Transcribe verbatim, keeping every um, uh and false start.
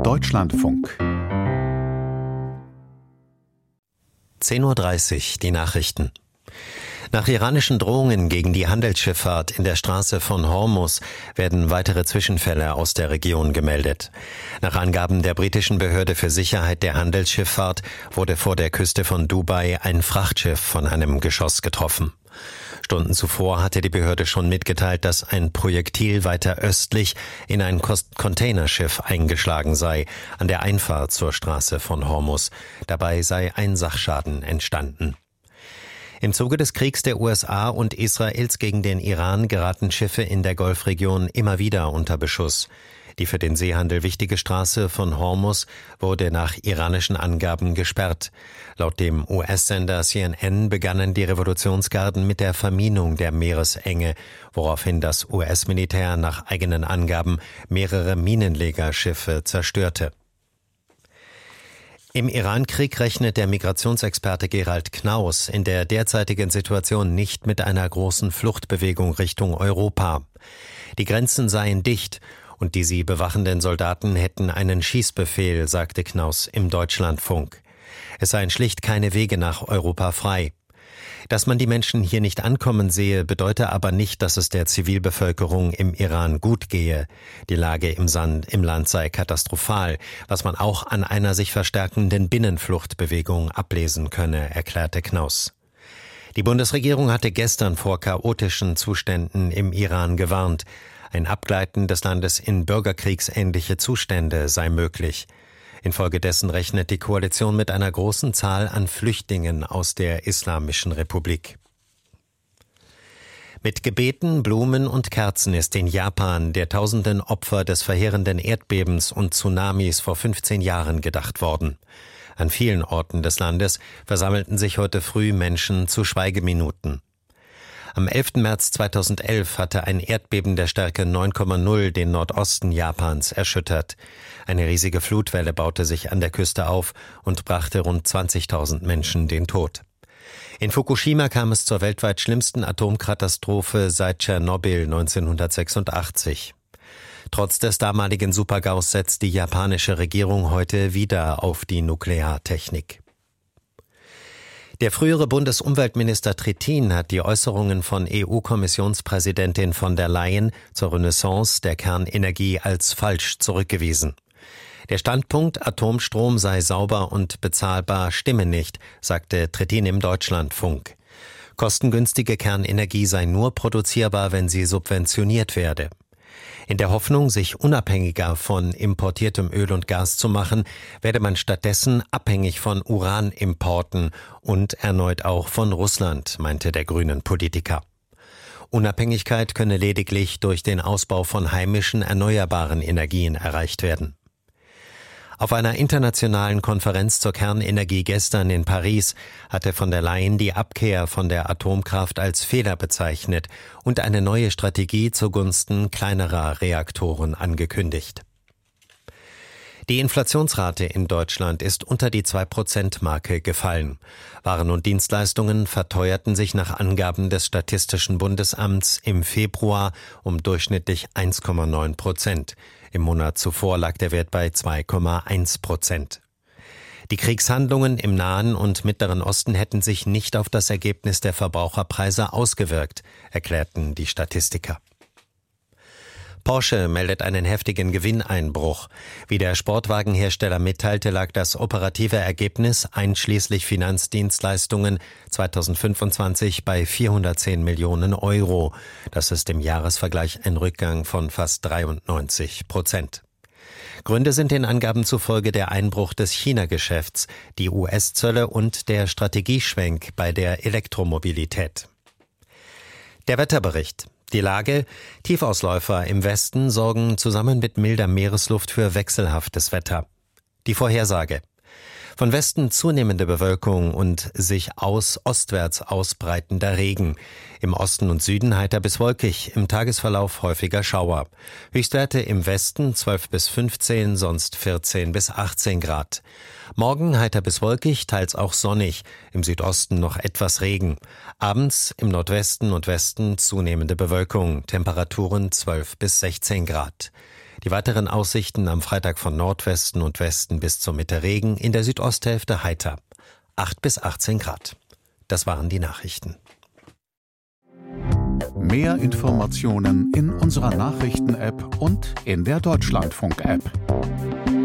Deutschlandfunk. zehn Uhr dreißig, die Nachrichten. Nach iranischen Drohungen gegen die Handelsschifffahrt in der Straße von Hormuz werden weitere Zwischenfälle aus der Region gemeldet. Nach Angaben der britischen Behörde für Sicherheit der Handelsschifffahrt wurde vor der Küste von Dubai ein Frachtschiff von einem Geschoss getroffen. Stunden zuvor hatte die Behörde schon mitgeteilt, dass ein Projektil weiter östlich in ein Containerschiff eingeschlagen sei, an der Einfahrt zur Straße von Hormuz. Dabei sei ein Sachschaden entstanden. Im Zuge des Kriegs der U S A und Israels gegen den Iran geraten Schiffe in der Golfregion immer wieder unter Beschuss. Die für den Seehandel wichtige Straße von Hormuz wurde nach iranischen Angaben gesperrt. Laut dem U S-Sender C N N begannen die Revolutionsgarden mit der Verminung der Meeresenge, woraufhin das U S-Militär nach eigenen Angaben mehrere Minenlegerschiffe zerstörte. Im Iran-Krieg rechnet der Migrationsexperte Gerald Knaus in der derzeitigen Situation nicht mit einer großen Fluchtbewegung Richtung Europa. Die Grenzen seien dicht und die sie bewachenden Soldaten hätten einen Schießbefehl, sagte Knaus im Deutschlandfunk. Es seien schlicht keine Wege nach Europa frei. Dass man die Menschen hier nicht ankommen sehe, bedeute aber nicht, dass es der Zivilbevölkerung im Iran gut gehe. Die Lage im, Sand, im Land sei katastrophal, was man auch an einer sich verstärkenden Binnenfluchtbewegung ablesen könne, erklärte Knaus. Die Bundesregierung hatte gestern vor chaotischen Zuständen im Iran gewarnt. Ein Abgleiten des Landes in bürgerkriegsähnliche Zustände sei möglich. Infolgedessen rechnet die Koalition mit einer großen Zahl an Flüchtlingen aus der Islamischen Republik. Mit Gebeten, Blumen und Kerzen ist in Japan der tausenden Opfer des verheerenden Erdbebens und Tsunamis vor fünfzehn Jahren gedacht worden. An vielen Orten des Landes versammelten sich heute früh Menschen zu Schweigeminuten. Am elften März zweitausendelf hatte ein Erdbeben der Stärke neun Komma null den Nordosten Japans erschüttert. Eine riesige Flutwelle baute sich an der Küste auf und brachte rund zwanzigtausend Menschen den Tod. In Fukushima kam es zur weltweit schlimmsten Atomkatastrophe seit Tschernobyl neunzehnhundertsechsundachtzig. Trotz des damaligen Supergaus setzt die japanische Regierung heute wieder auf die Nukleartechnik. Der frühere Bundesumweltminister Trittin hat die Äußerungen von E U-Kommissionspräsidentin von der Leyen zur Renaissance der Kernenergie als falsch zurückgewiesen. Der Standpunkt, Atomstrom sei sauber und bezahlbar, stimme nicht, sagte Trittin im Deutschlandfunk. Kostengünstige Kernenergie sei nur produzierbar, wenn sie subventioniert werde. In der Hoffnung, sich unabhängiger von importiertem Öl und Gas zu machen, werde man stattdessen abhängig von Uranimporten und erneut auch von Russland, meinte der grünen Politiker. Unabhängigkeit könne lediglich durch den Ausbau von heimischen erneuerbaren Energien erreicht werden. Auf einer internationalen Konferenz zur Kernenergie gestern in Paris hatte von der Leyen die Abkehr von der Atomkraft als Fehler bezeichnet und eine neue Strategie zugunsten kleinerer Reaktoren angekündigt. Die Inflationsrate in Deutschland ist unter die zwei Prozent Marke gefallen. Waren und Dienstleistungen verteuerten sich nach Angaben des Statistischen Bundesamts im Februar um durchschnittlich eins Komma neun Prozent. Im Monat zuvor lag der Wert bei zwei Komma eins Prozent. Die Kriegshandlungen im Nahen und Mittleren Osten hätten sich nicht auf das Ergebnis der Verbraucherpreise ausgewirkt, erklärten die Statistiker. Porsche meldet einen heftigen Gewinneinbruch. Wie der Sportwagenhersteller mitteilte, lag das operative Ergebnis einschließlich Finanzdienstleistungen zweitausendfünfundzwanzig bei vierhundertzehn Millionen Euro. Das ist im Jahresvergleich ein Rückgang von fast dreiundneunzig Prozent. Gründe sind den Angaben zufolge der Einbruch des China-Geschäfts, die U S-Zölle und der Strategieschwenk bei der Elektromobilität. Der Wetterbericht. Die Lage: Tiefausläufer im Westen sorgen zusammen mit milder Meeresluft für wechselhaftes Wetter. Die Vorhersage: Von Westen zunehmende Bewölkung und sich aus ostwärts ausbreitender Regen. Im Osten und Süden heiter bis wolkig, im Tagesverlauf häufiger Schauer. Höchstwerte im Westen zwölf bis fünfzehn, sonst vierzehn bis achtzehn Grad. Morgen heiter bis wolkig, teils auch sonnig, im Südosten noch etwas Regen. Abends im Nordwesten und Westen zunehmende Bewölkung, Temperaturen zwölf bis sechzehn Grad. Die weiteren Aussichten am Freitag von Nordwesten und Westen bis zur Mitte Regen, in der Südosthälfte heiter. acht bis achtzehn Grad. Das waren die Nachrichten. Mehr Informationen in unserer Nachrichten-App und in der Deutschlandfunk-App.